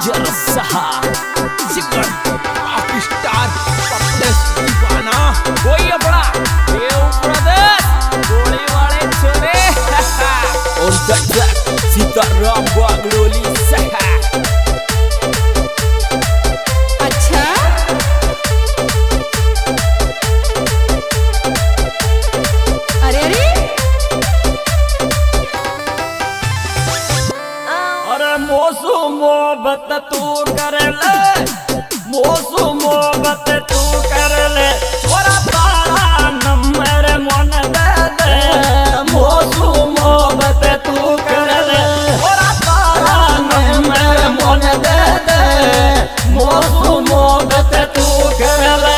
जरसा चिकन star पप्लेस दीवाना कोई अपना देव प्रदेश गोली वाले छोरे on the track सीताराम बागलोली सहा। अच्छा अरे अरे अरे मोसू मोहब्बत तू कर ले मोसू मोहब्बत तू कर ले छोरा तारा नंबर मन दे दे मोसू मोहब्बत तू कर ले छोरा तारा नंबर मन दे दे मोसू मोहब्बत तू कर ले।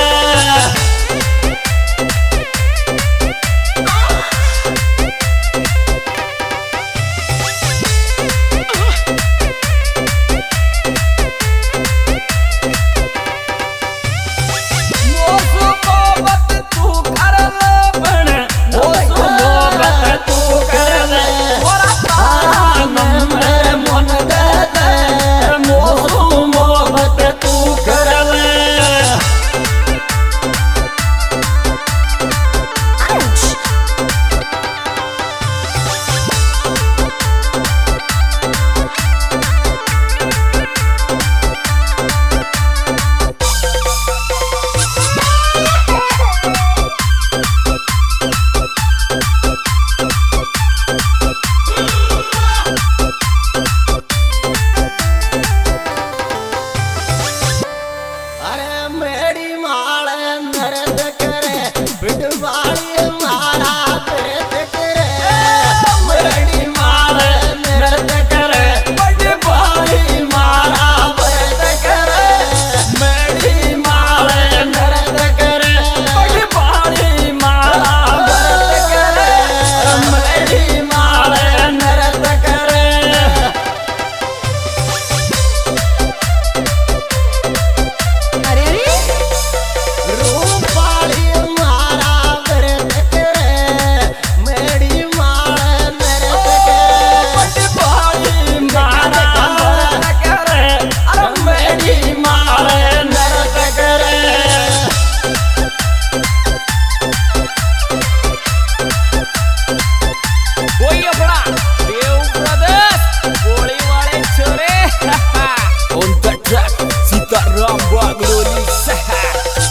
सीताराम बागलोली सहा।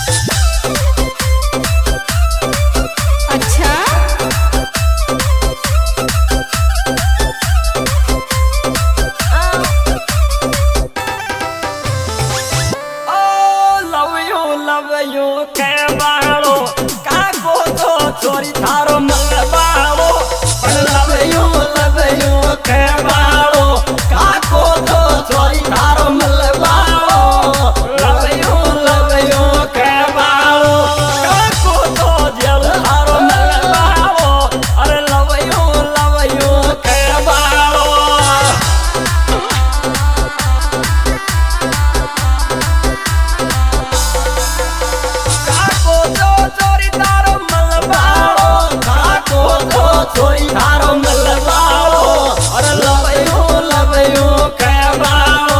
अच्छा लव यू के बाड़ो काको तो चोरी थारो मलबाड़ो लव यू के बाड़ो काको तो चोरी थारो मलबाड़ो लव यू के बाड़ो काको तो जेल थारो मलबाड़ो अरे लव यू के बाड़ो। Soy Taro Malvado, ahora love you, Cabalo.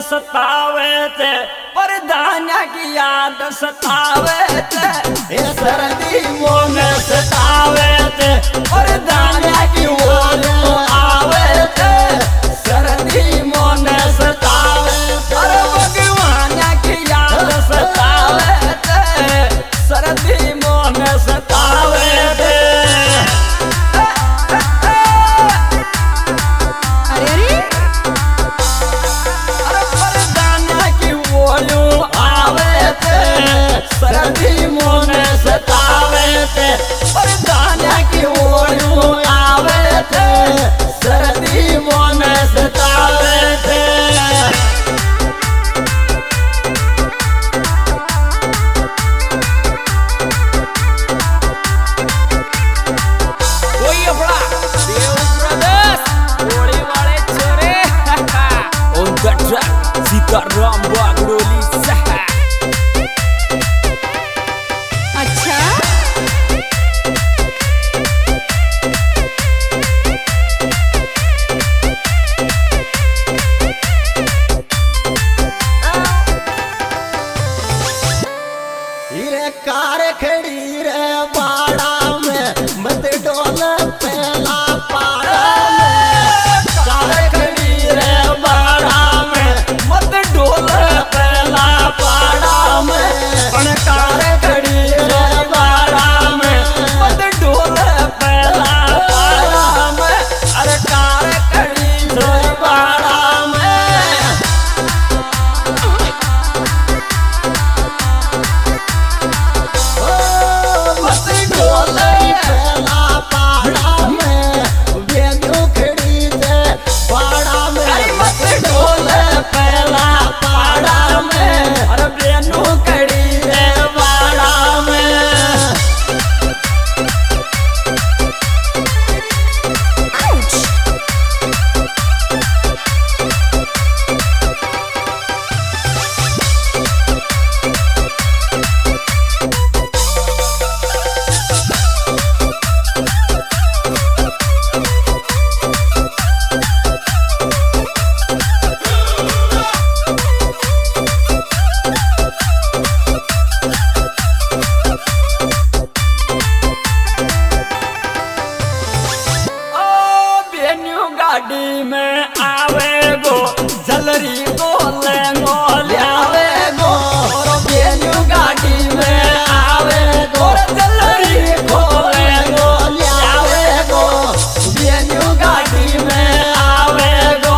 सतावे थे पर दाना की याद सतावे थे ये सर्दी मोन सतावे थे और दाना की ओर आवे थे सर्दी मोन सतावे थे और भगवान की याद सतावे थे सर्दी मोन सतावे थे अरे सर्दी मोन सतावे थे पर दाना की ओर आवे थे सर्दी मोन सतावे थे कोई अपना देव प्रदेश गोली वाले छोरे on the track सीताराम बागड़ोली सहा अच्छा रे कार खड़ी रे बाड़ा में मत डोल पहला पाड़ा में कार खड़ी रे बाड़ा में मत डोल पहला पाड़ा में पण कार खड़ी रे बाड़ा में मत डोल पहला पाड़ा में अरे कार खड़ी रे बाड़ा में गाड़ी में आवे गो जलरी को ले गो ल्यावे गो और बेन्यू गाड़ी में आवे गो जलरी को ले गो ल्यावे गो बेन्यू गाड़ी में आवे गो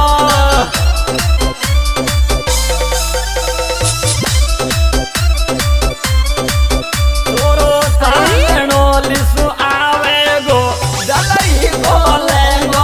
तोरो तानो लिसु आवे गो जलरी को ले गो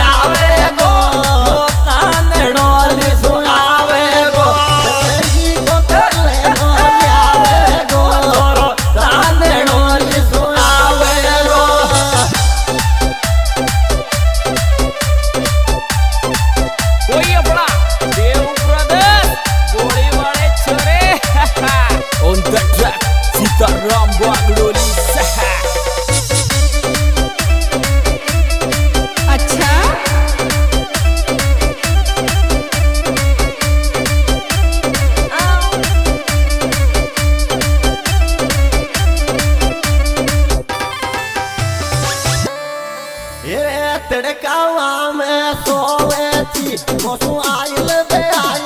कोई अपना देव प्रदेश गोली वाले छोरे on the track सीताराम बागड़ोली सहा अच्छा ये तड़कावा में सोवे थी मोसू आइल बे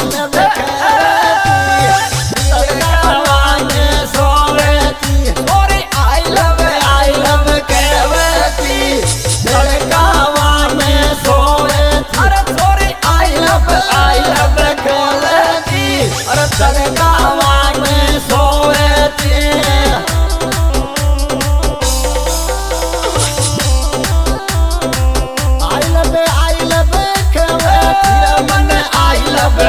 तड़कावा में सोवे थी और आइल बे कहवे थी तड़कावा में सोवे थी अरे थोड़ी आइल बे कहवे थी अरे तड़कावा में सोवे थी I love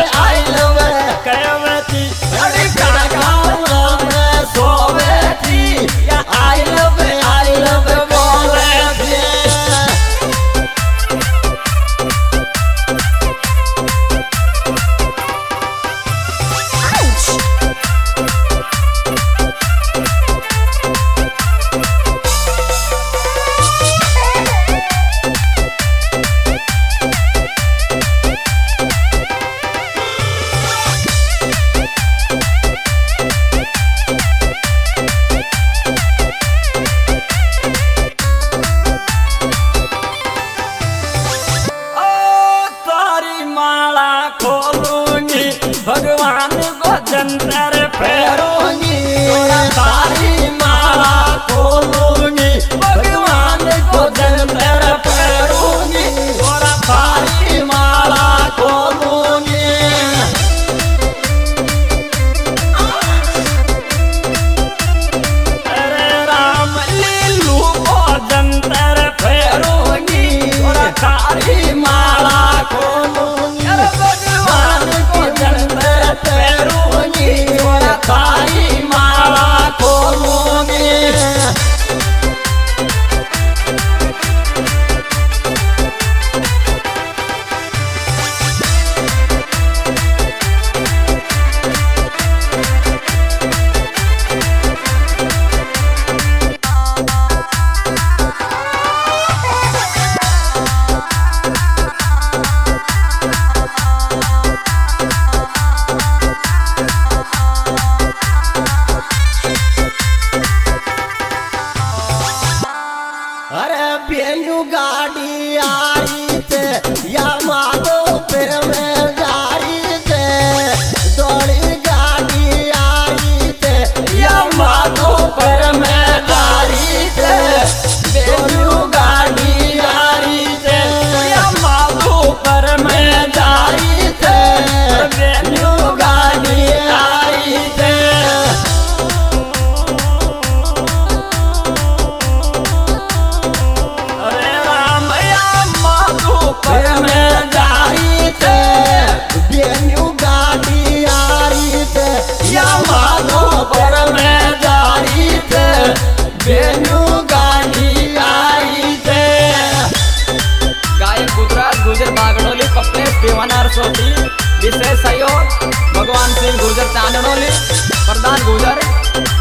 मंदिर बागड़ोली कपलेश दीवाना रसोटी विशेष सहयोग भगवान सिंह गुर्जर चांदनोली प्रधान गुर्जर